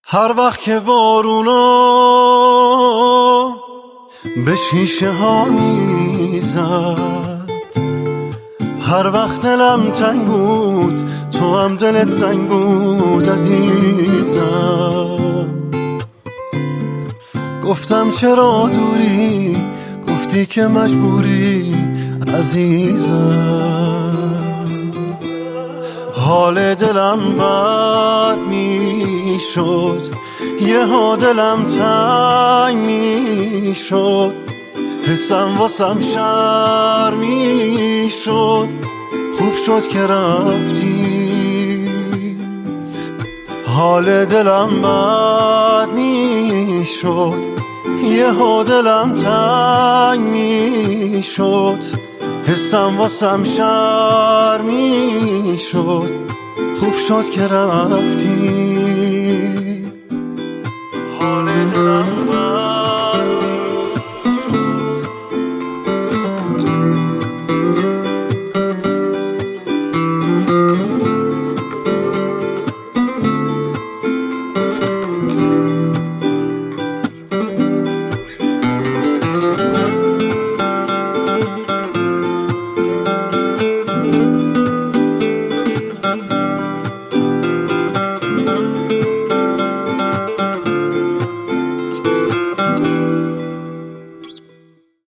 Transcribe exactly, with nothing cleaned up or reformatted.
هر وقت که بارونا به شیشه ها میزد، هر وقت دلم تنگ بود تو هم دلت زنگ بود عزیزم. گفتم چرا دوری، گفتی که مجبوری عزیزم. حال دلم بد می شد، یه ها دلم تنگ می شد، حسم واسم شر می شد. خوب شد که رفتی، حال دلم بد می شد، یه ها دلم تنگ می شد، حسم واسم شر می شد. خوب شد که رفتی.